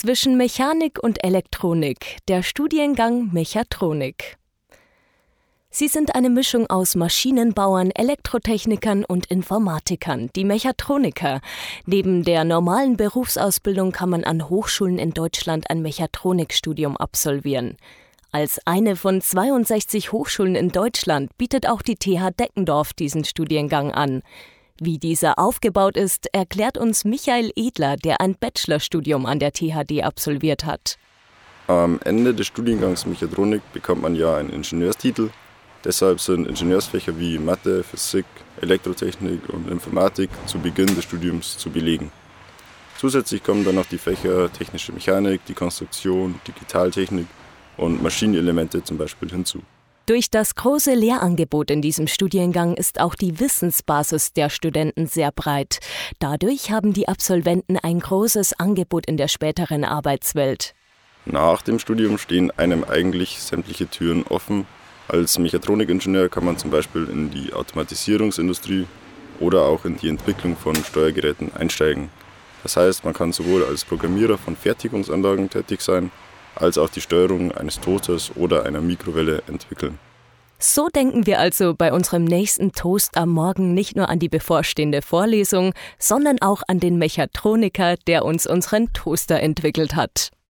zwischen Mechanik und Elektronik, der Studiengang Mechatronik. Sie sind eine Mischung aus Maschinenbauern, Elektrotechnikern und Informatikern, die Mechatroniker. Neben der normalen Berufsausbildung kann man an Hochschulen in Deutschland ein Mechatronikstudium absolvieren. Als eine von 62 Hochschulen in Deutschland bietet auch die TH Deckendorf diesen Studiengang an. Wie dieser aufgebaut ist, erklärt uns Michael Edler, der ein Bachelorstudium an der THD absolviert hat. Am Ende des Studiengangs Mechatronik bekommt man ja einen Ingenieurstitel. Deshalb sind Ingenieursfächer wie Mathe, Physik, Elektrotechnik und Informatik zu Beginn des Studiums zu belegen. Zusätzlich kommen dann noch die Fächer Technische Mechanik, die Konstruktion, Digitaltechnik und Maschinenelemente zum Beispiel hinzu. Durch das große Lehrangebot in diesem Studiengang ist auch die Wissensbasis der Studenten sehr breit. Dadurch haben die Absolventen ein großes Angebot in der späteren Arbeitswelt. Nach dem Studium stehen einem eigentlich sämtliche Türen offen. Als Mechatronikingenieur kann man zum Beispiel in die Automatisierungsindustrie oder auch in die Entwicklung von Steuergeräten einsteigen. Das heißt, man kann sowohl als Programmierer von Fertigungsanlagen tätig sein, als auch die Steuerung eines Toasters oder einer Mikrowelle entwickeln. So denken wir also bei unserem nächsten Toast am Morgen nicht nur an die bevorstehende Vorlesung, sondern auch an den Mechatroniker, der uns unseren Toaster entwickelt hat.